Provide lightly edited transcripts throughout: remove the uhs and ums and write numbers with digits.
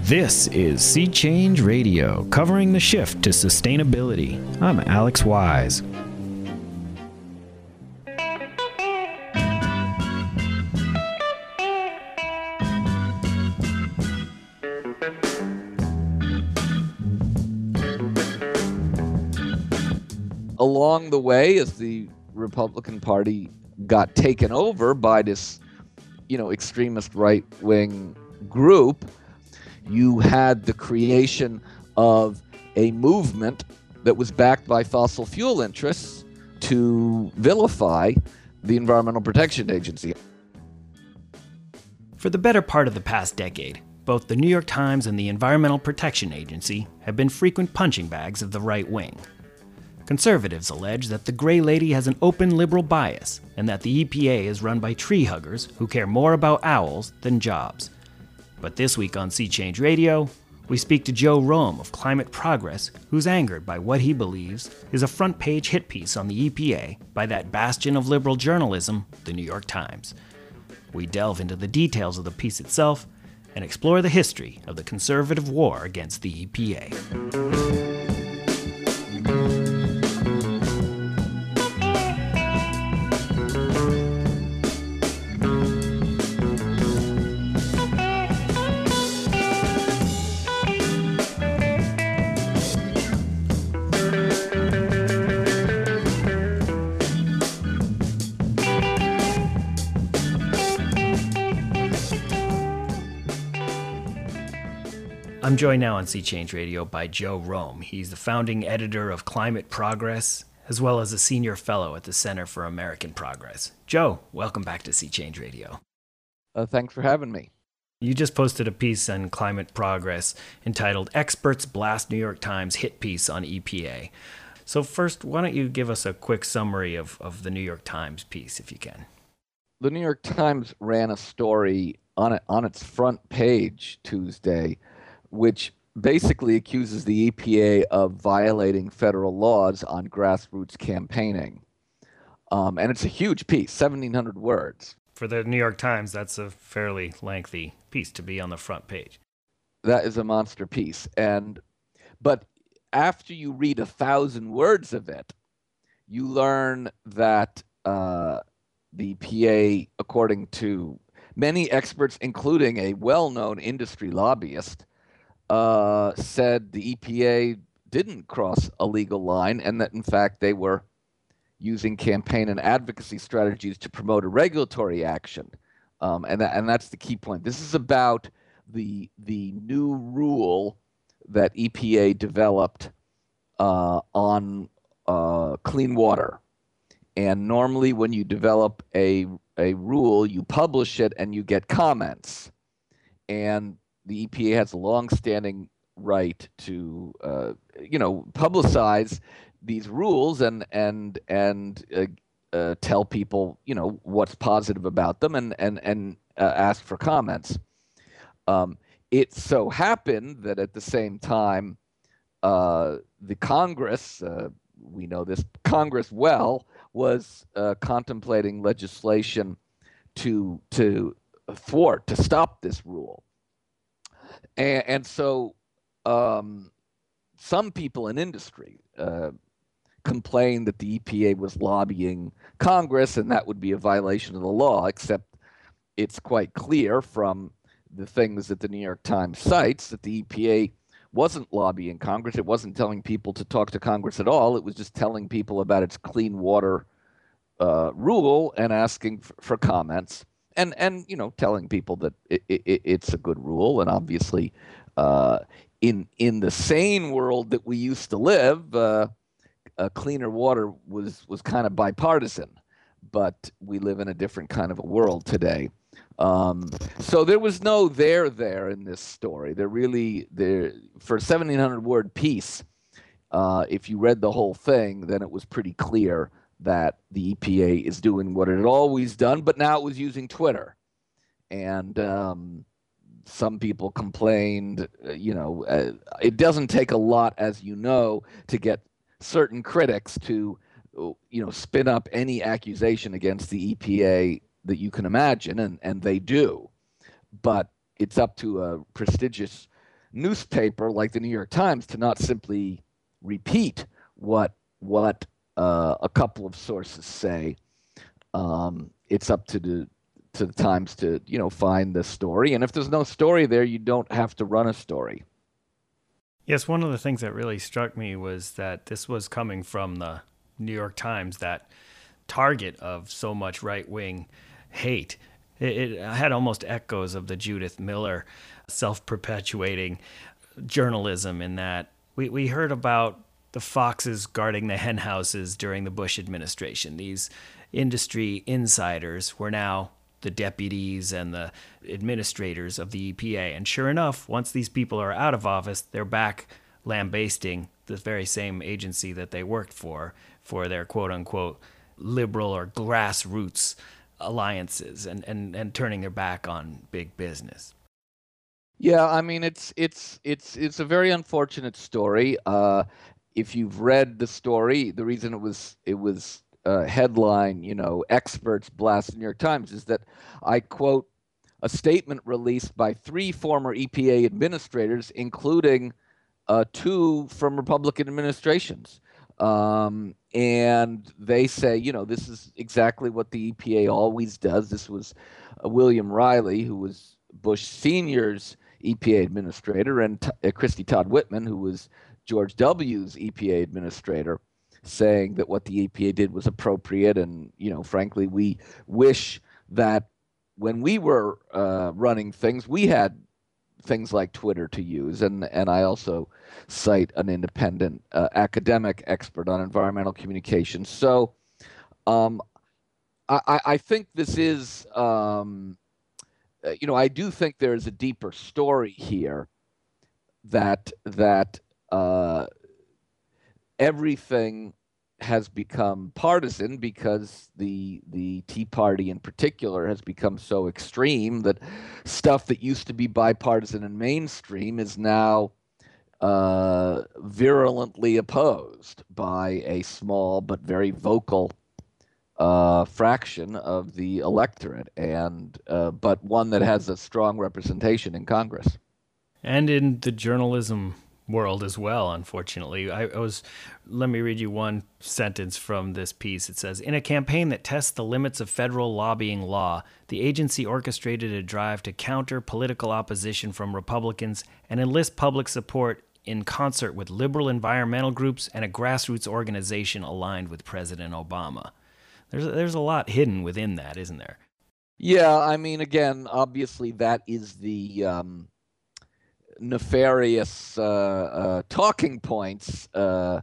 This is Sea Change Radio, covering the shift to sustainability. I'm Alex Wise. Along the way, as the Republican Party got taken over by this, extremist right-wing group, you had the creation of a movement that was backed by fossil fuel interests to vilify the Environmental Protection Agency. For the better part of the past decade, both the New York Times and the Environmental Protection Agency have been frequent punching bags of the right wing. Conservatives allege that the Gray Lady has an open liberal bias and that the EPA is run by tree huggers who care more about owls than jobs. But this week on Sea Change Radio, we speak to Joe Romm of Climate Progress, who's angered by what he believes is a front-page hit piece on the EPA by that bastion of liberal journalism, the New York Times. We delve into the details of the piece itself and explore the history of the conservative war against the EPA. I'm joined now on Sea Change Radio by Joe Romm. He's the founding editor of Climate Progress, as well as a senior fellow at the Center for American Progress. Joe, welcome back to Sea Change Radio. Thanks for having me. You just posted a piece on Climate Progress entitled Experts Blast New York Times Hit Piece on EPA. So first, why don't you give us a quick summary of the New York Times piece, if you can? The New York Times ran a story on its front page Tuesday, which basically accuses the EPA of violating federal laws on grassroots campaigning. And it's a huge piece, 1,700 words. For the New York Times, that's a fairly lengthy piece to be on the front page. That is a monster piece. But after you read 1,000 words of it, you learn that the EPA, according to many experts, including a well-known industry lobbyist, said the EPA didn't cross a legal line and that, in fact, they were using campaign and advocacy strategies to promote a regulatory action. And that's the key point. This is about the new rule that EPA developed on clean water. And normally when you develop a rule, you publish it and you get comments. And the EPA has a long-standing right to, publicize these rules and tell people, what's positive about them and ask for comments. It so happened that at the same time, the Congress, we know this Congress well, was contemplating legislation to stop this rule. And so some people in industry complained that the EPA was lobbying Congress, and that would be a violation of the law, except it's quite clear from the things that the New York Times cites that the EPA wasn't lobbying Congress. It wasn't telling people to talk to Congress at all. It was just telling people about its clean water rule and asking for comments. And telling people that it's a good rule, and obviously, in the sane world that we used to live, cleaner water was kind of bipartisan, but we live in a different kind of a world today. So there was no there in this story. For a 1,700 word piece, if you read the whole thing, then it was pretty clear that the EPA is doing what it had always done, but now it was using Twitter. And some people complained, it doesn't take a lot, as you know, to get certain critics to, spin up any accusation against the EPA that you can imagine, and they do. But it's up to a prestigious newspaper like the New York Times to not simply repeat what a couple of sources say. It's up to the Times to find the story, and if there's no story there, you don't have to run a story. Yes, one of the things that really struck me was that this was coming from the New York Times, that target of so much right-wing hate. It had almost echoes of the Judith Miller self-perpetuating journalism, in that we heard about the foxes guarding the hen houses during the Bush administration. These industry insiders were now the deputies and the administrators of the EPA. And sure enough, once these people are out of office, they're back lambasting the very same agency that they worked for their quote-unquote liberal or grassroots alliances, and turning their back on big business. Yeah, I mean, it's a very unfortunate story. If you've read the story, the reason it was headline, experts blast the New York Times, is that I quote a statement released by 3 former EPA administrators, including 2 from Republican administrations. And they say, this is exactly what the EPA always does. This was William Riley, who was Bush Sr.'s EPA administrator, and Christy Todd Whitman, who was George W.'s EPA administrator, saying that what the EPA did was appropriate. And, frankly, we wish that when we were running things, we had things like Twitter to use. And I also cite an independent academic expert on environmental communications. So I think this is, I do think there is a deeper story here that everything has become partisan because the Tea Party in particular has become so extreme that stuff that used to be bipartisan and mainstream is now virulently opposed by a small but very vocal fraction of the electorate, and but one that has a strong representation in Congress. And in the journalism world as well, unfortunately. Let me read you one sentence from this piece. It says, "In a campaign that tests the limits of federal lobbying law, the agency orchestrated a drive to counter political opposition from Republicans and enlist public support in concert with liberal environmental groups and a grassroots organization aligned with President Obama." There's a lot hidden within that, isn't there? Yeah, I mean, again, obviously that is the nefarious talking points of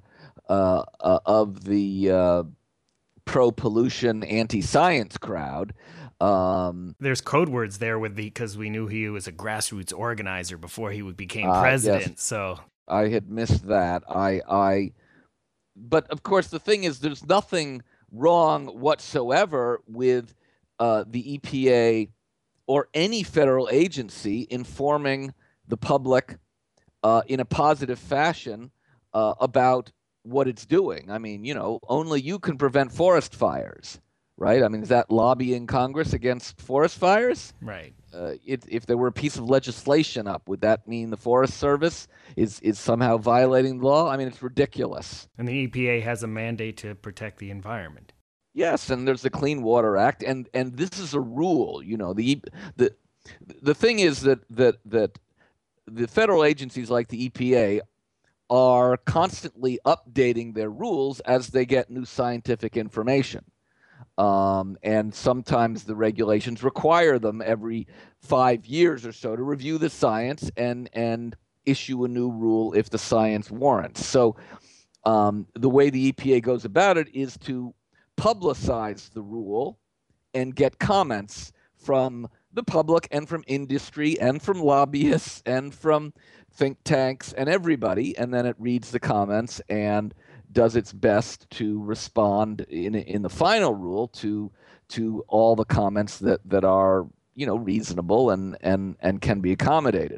the pro-pollution, anti-science crowd. There's code words there because we knew he was a grassroots organizer before he became president. Yes. So I had missed that. But of course, the thing is, there's nothing wrong whatsoever with the EPA or any federal agency informing the public in a positive fashion about what it's doing. I mean, only you can prevent forest fires, right? I mean, is that lobbying Congress against forest fires? Right. If there were a piece of legislation up, would that mean the Forest Service is somehow violating the law? I mean, it's ridiculous. And the EPA has a mandate to protect the environment. Yes, and there's the Clean Water Act, and this is a rule. The thing is that the federal agencies like the EPA are constantly updating their rules as they get new scientific information. And sometimes the regulations require them every 5 years or so to review the science and issue a new rule if the science warrants. So the way the EPA goes about it is to publicize the rule and get comments from the public and from industry and from lobbyists and from think tanks and everybody, and then it reads the comments and does its best to respond in the final rule to all the comments that are reasonable and can be accommodated.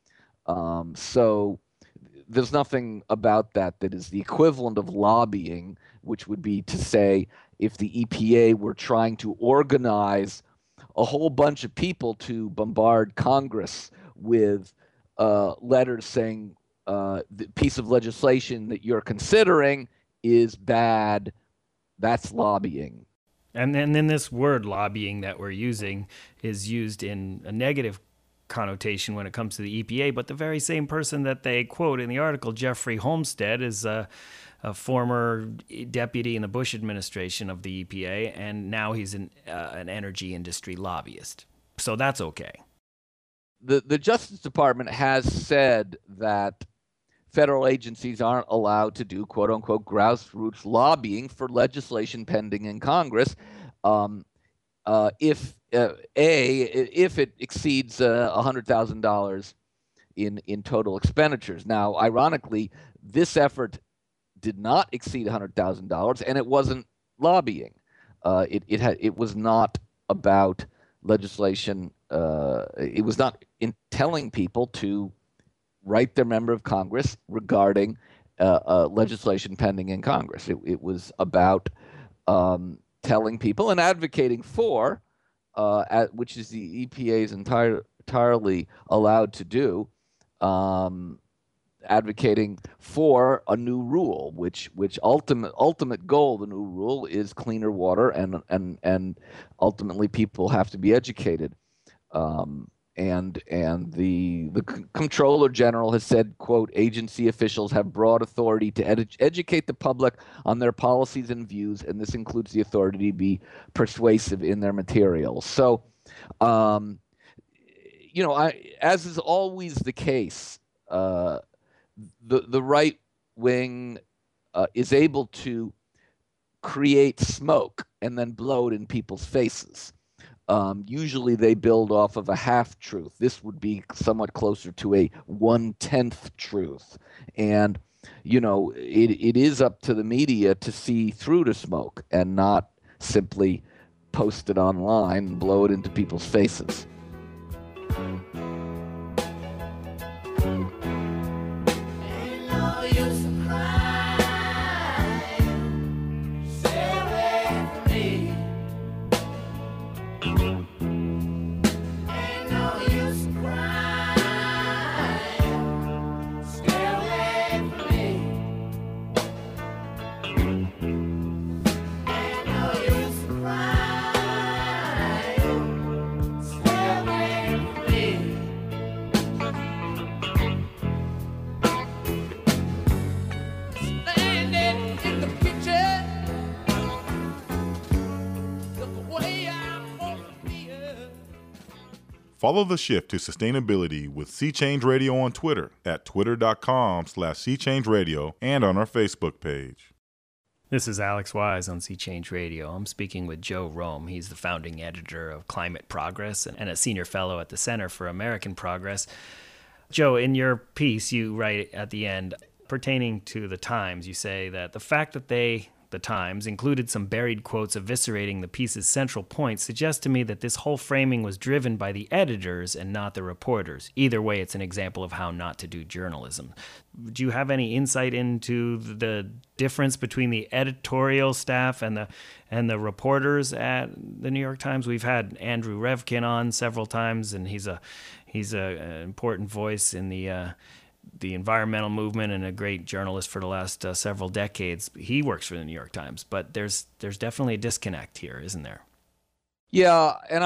So there's nothing about that is the equivalent of lobbying, which would be to say if the EPA were trying to organize a whole bunch of people to bombard Congress with letters saying the piece of legislation that you're considering is bad. That's lobbying. And then this word lobbying that we're using is used in a negative connotation when it comes to the EPA, but the very same person that they quote in the article, Jeffrey Homestead, is a former deputy in the Bush administration of the EPA, and now he's an energy industry lobbyist. So that's okay. The Justice Department has said that federal agencies aren't allowed to do quote unquote grassroots lobbying for legislation pending in Congress if it exceeds $100,000 in total expenditures. Now, ironically, this effort did not exceed $100,000, and it wasn't lobbying. It was not about legislation. It was not in telling people to write their member of Congress regarding legislation pending in Congress. It was about telling people and advocating for, which is the EPA is entirely allowed to do, advocating for a new rule, which ultimate goal of the new rule is cleaner water, and ultimately people have to be educated. And the Comptroller General has said, quote, agency officials have broad authority to educate the public on their policies and views, and this includes the authority to be persuasive in their materials. So, as is always the case, the right wing is able to create smoke and then blow it in people's faces. Usually they build off of a half-truth. This would be somewhat closer to a 1/10 truth. And, it is up to the media to see through the smoke and not simply post it online and blow it into people's faces. Follow the shift to sustainability with Sea Change Radio on Twitter at twitter.com/SeaChangeRadio and on our Facebook page. This is Alex Wise on Sea Change Radio. I'm speaking with Joe Romm. He's the founding editor of Climate Progress and a senior fellow at the Center for American Progress. Joe, in your piece, you write at the end, pertaining to the Times, you say that the fact that the Times, included some buried quotes eviscerating the piece's central point suggests to me that this whole framing was driven by the editors and not the reporters. Either way, it's an example of how not to do journalism. Do you have any insight into the difference between the editorial staff and the reporters at the New York Times? We've had Andrew Revkin on several times, and he's an important voice in the environmental movement and a great journalist for the last several decades. He works for the New York Times, but there's definitely a disconnect here, isn't there? Yeah, and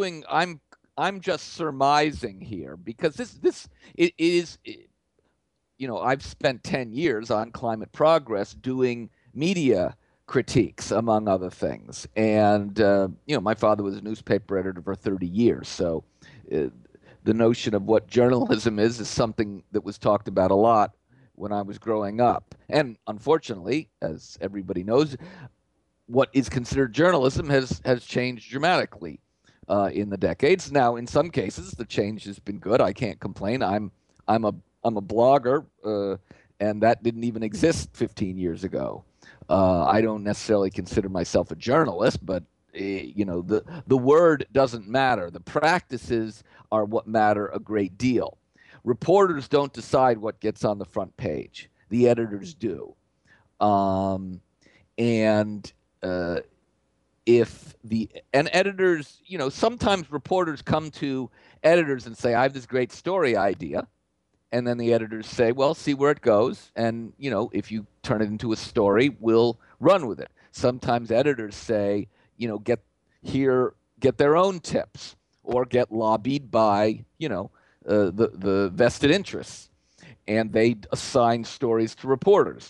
I'm just surmising here because it is I've spent 10 years on Climate Progress doing media critiques, among other things, and my father was a newspaper editor for 30 years, so. The notion of what journalism is something that was talked about a lot when I was growing up. And unfortunately, as everybody knows, what is considered journalism has changed dramatically in the decades. Now, in some cases, the change has been good. I can't complain. I'm a blogger, and that didn't even exist 15 years ago. I don't necessarily consider myself a journalist, but the word doesn't matter. The practices are what matter a great deal. Reporters don't decide what gets on the front page. The editors do. Editors, sometimes reporters come to editors and say, I have this great story idea. and then the editors say, well, see where it goes, and if you turn it into a story, we'll run with it. Sometimes editors say, get their own tips, or get lobbied by the vested interests, and they assign stories to reporters.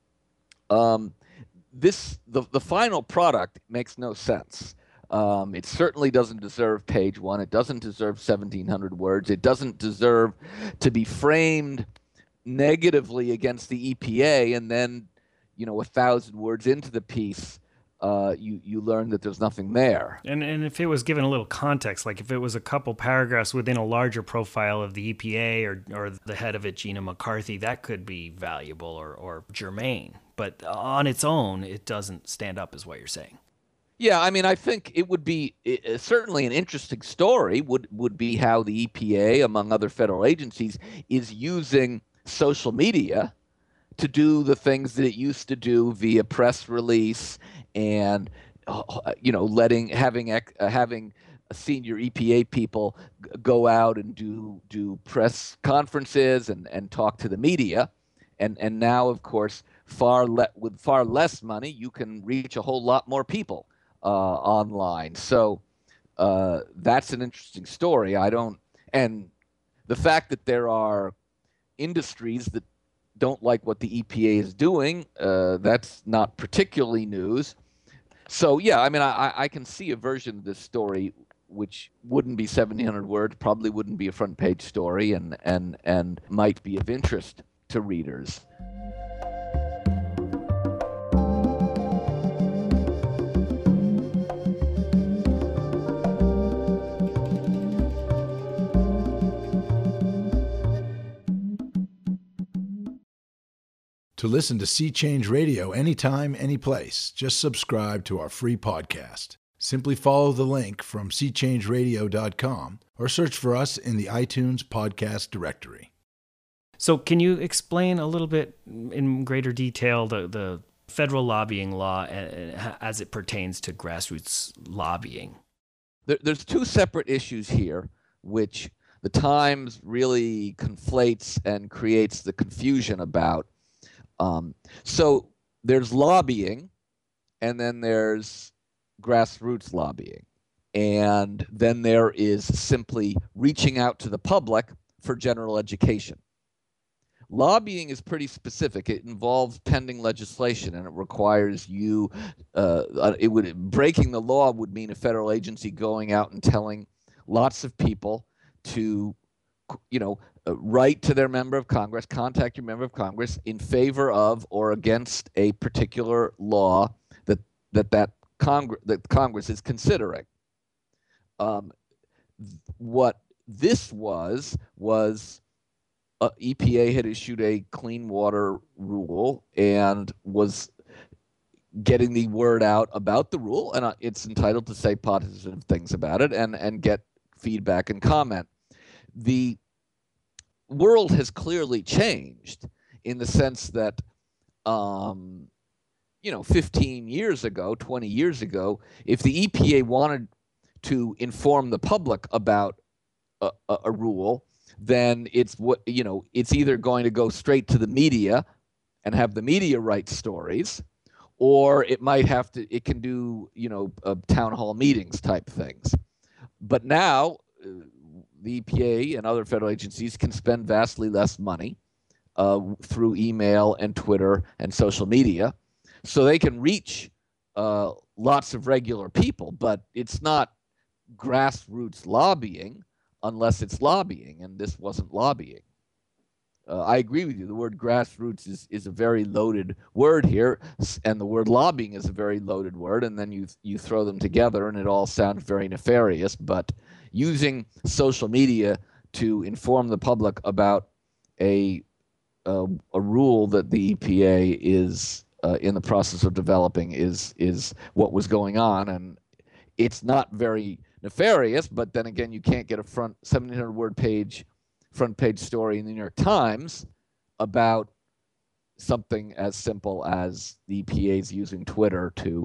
The final product makes no sense. It certainly doesn't deserve page one. It doesn't deserve 1,700 words. It doesn't deserve to be framed negatively against the EPA, and then 1,000 words into the piece, you learn that there's nothing there. And if it was given a little context, like if it was a couple paragraphs within a larger profile of the EPA or the head of it, Gina McCarthy, that could be valuable or germane. But on its own, it doesn't stand up, is what you're saying. Yeah, I mean, I think it would be certainly an interesting story would be how the EPA, among other federal agencies, is using social media to do the things that it used to do via press release and having senior EPA people go out and do press conferences and talk to the media, and now, of course, with far less money, you can reach a whole lot more people online. So that's an interesting story. And the fact that there are industries that don't like what the EPA is doing, that's not particularly news. So yeah, I mean, I can see a version of this story which wouldn't be 1,700 words, probably wouldn't be a front page story, and might be of interest to readers. To listen to Sea Change Radio anytime, anyplace, just subscribe to our free podcast. Simply follow the link from seachangeradio.com or search for us in the iTunes podcast directory. So can you explain a little bit in greater detail the federal lobbying law as it pertains to grassroots lobbying? There's two separate issues here, which the Times really conflates and creates the confusion about. So there's lobbying, and then there's grassroots lobbying. And then there is simply reaching out to the public for general education. Lobbying is pretty specific. It involves pending legislation, and it requires breaking the law would mean a federal agency going out and telling lots of people to, write to their member of Congress, contact your member of Congress in favor of or against a particular law that Congress is considering. What this was EPA had issued a clean water rule and was getting the word out about the rule, and it's entitled to say positive things about it and get feedback and comment. The world has clearly changed in the sense that 15 years ago, 20 years ago, if the EPA wanted to inform the public about a rule, then it's either going to go straight to the media and have the media write stories, or it can do town hall meetings type things. But now the EPA and other federal agencies can spend vastly less money through email and Twitter and social media, so they can reach lots of regular people. But it's not grassroots lobbying unless it's lobbying, and this wasn't lobbying. I agree with you. The word grassroots is a very loaded word here, and the word lobbying is a very loaded word, and then you throw them together, and it all sounds very nefarious. But using social media to inform the public about a rule that the EPA is in the process of developing is what was going on, and it's not very nefarious. But then again, you can't get a 1,700-word front page story in the New York Times about something as simple as the EPA's using Twitter to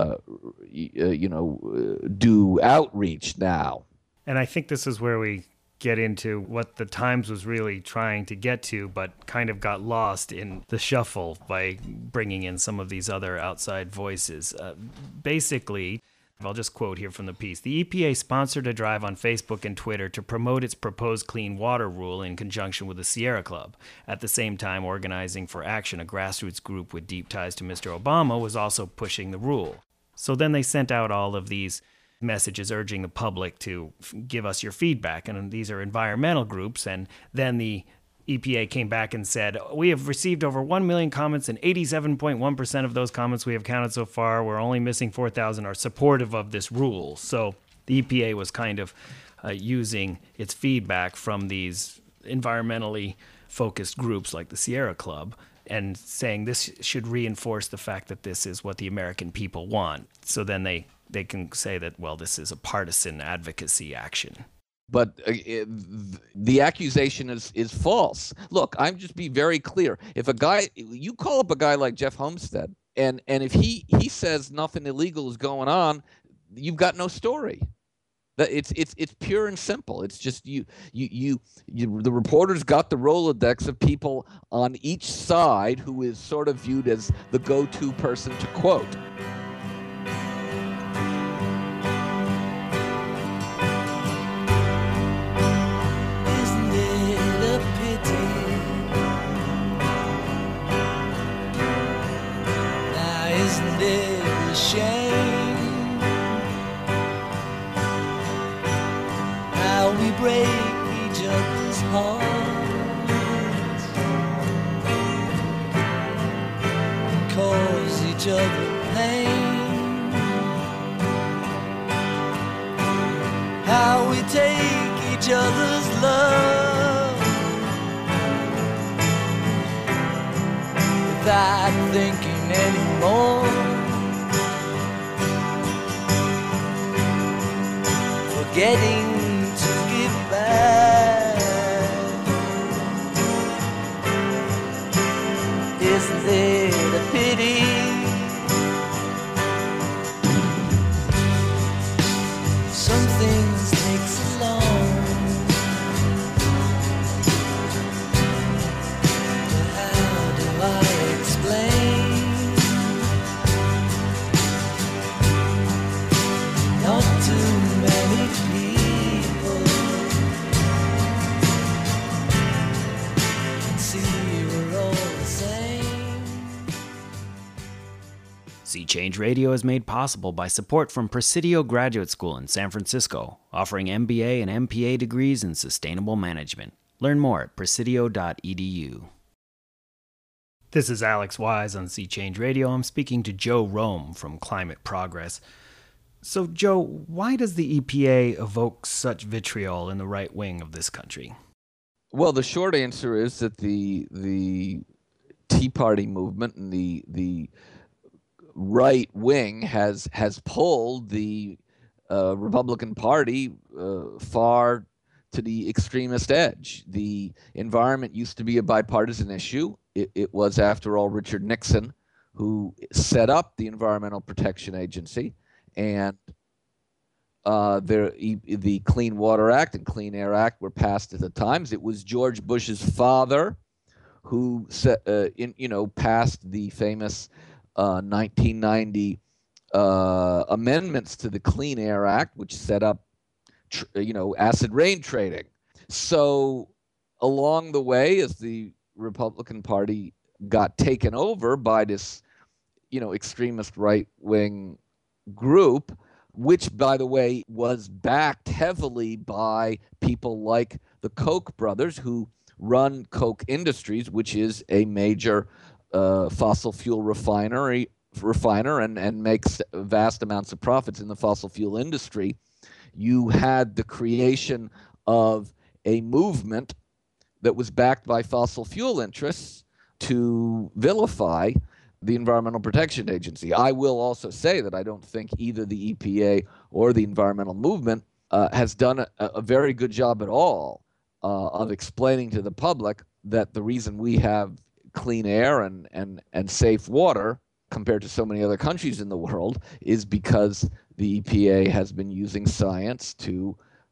do outreach now. And I think this is where we get into what the Times was really trying to get to, but kind of got lost in the shuffle by bringing in some of these other outside voices. Basically, I'll just quote here from the piece. The EPA sponsored a drive on Facebook and Twitter to promote its proposed clean water rule in conjunction with the Sierra Club. At the same time, Organizing for Action, a grassroots group with deep ties to Mr. Obama, was also pushing the rule. So then they sent out all of these messages urging the public to give us your feedback. And these are environmental groups. And then the EPA came back and said, we have received over 1 million comments, and 87.1% of those comments we have counted so far, we're only missing 4,000, are supportive of this rule. So the EPA was kind of using its feedback from these environmentally focused groups like the Sierra Club and saying this should reinforce the fact that this is what the American people want. So then they can say that, well, this is a partisan advocacy action. But the accusation is false. Look, I'm just be very clear. If you call up a guy like Jeff Homestead, and if he says nothing illegal is going on, you've got no story. It's pure and simple. It's just you the reporters got the Rolodex of people on each side who is sort of viewed as the go-to person to quote. Break each other's hearts, cause each other pain. How we take each other's love without thinking anymore, forgetting isn't it a pity? Some things take so long, but how do I explain? Not too many people can see we're all the same. Sea Change Radio is made possible by support from Presidio Graduate School in San Francisco, offering MBA and MPA degrees in sustainable management. Learn more at presidio.edu. This is Alex Wise on Sea Change Radio. I'm speaking to Joe Rome from Climate Progress. So, Joe, why does the EPA evoke such vitriol in the right wing of this country? Well, the short answer is that the Tea Party movement and the right wing has pulled the Republican Party far to the extremist edge. The environment used to be a bipartisan issue. It was, after all, Richard Nixon who set up the Environmental Protection Agency, and the Clean Water Act and Clean Air Act were passed at the times. It was George Bush's father who passed the famous 1990 amendments to the Clean Air Act, which set up, acid rain trading. So along the way, as the Republican Party got taken over by this, extremist right-wing group, which, by the way, was backed heavily by people like the Koch brothers, who run Koch Industries, which is a major fossil fuel refiner and makes vast amounts of profits in the fossil fuel industry. You had the creation of a movement that was backed by fossil fuel interests to vilify the Environmental Protection Agency. I will also say that I don't think either the EPA or the environmental movement has done a very good job at all of explaining to the public that the reason we have clean air and safe water compared to so many other countries in the world is because the EPA has been using science to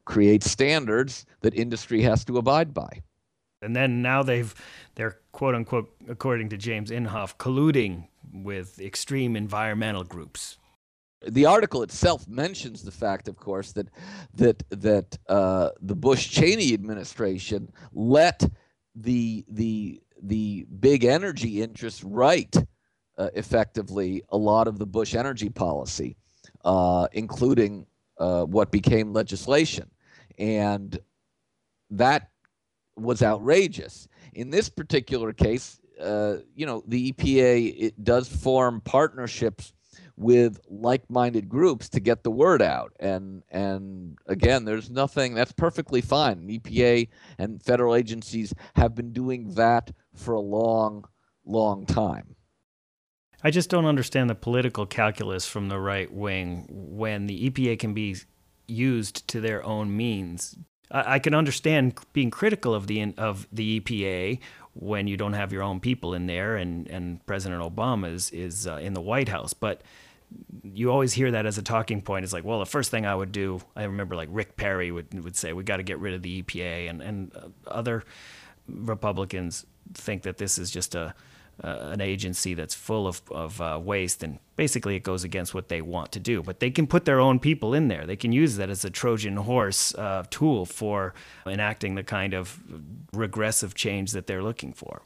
create standards that industry has to abide by. And then now they're quote unquote, according to James Inhofe, colluding with extreme environmental groups. The article itself mentions the fact, of course, that the Bush-Cheney administration let the big energy interests write effectively a lot of the Bush energy policy, including what became legislation, and that was outrageous. In this particular case, the EPA, it does form partnerships with like-minded groups to get the word out, and again, there's nothing, that's perfectly fine. EPA and federal agencies have been doing that for a long time. I just don't understand the political calculus from the right wing when the EPA can be used to their own means. I can understand being critical of the EPA when you don't have your own people in there, and President Obama is in the White House, but you always hear that as a talking point. It's like, well, the first thing I would do, I remember like Rick Perry would say, we got to get rid of the EPA, and other Republicans think that this is just an agency that's full of waste, and basically it goes against what they want to do. But they can put their own people in there. They can use that as a Trojan horse tool for enacting the kind of regressive change that they're looking for.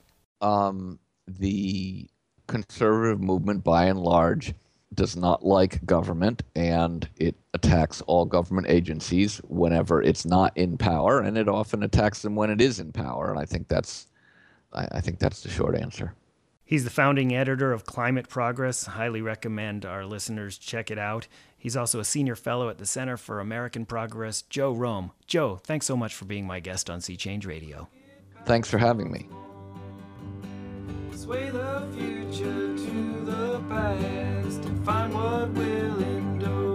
The conservative movement, by and large, does not like government, and it attacks all government agencies whenever it's not in power, and it often attacks them when it is in power. And I think that's the short answer. He's the founding editor of Climate Progress. Highly recommend our listeners check it out. He's also a senior fellow at the Center for American Progress, Joe Romm. Joe, thanks so much for being my guest on Sea Change Radio. Thanks for having me. Sway the future to the past and find what will endure.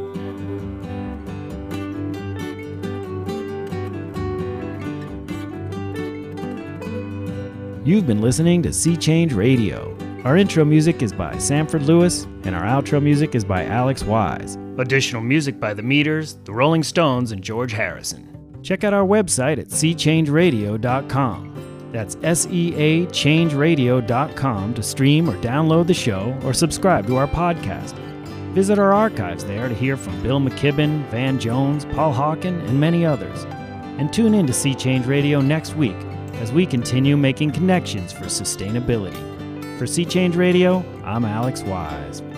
You've been listening to Sea Change Radio. Our intro music is by Sanford Lewis, and our outro music is by Alex Wise. Additional music by The Meters, The Rolling Stones, and George Harrison. Check out our website at seachangeradio.com. That's SEAchangeradio.com to stream or download the show or subscribe to our podcast. Visit our archives there to hear from Bill McKibben, Van Jones, Paul Hawken, and many others. And tune in to Sea Change Radio next week as we continue making connections for sustainability. For Sea Change Radio, I'm Alex Wise.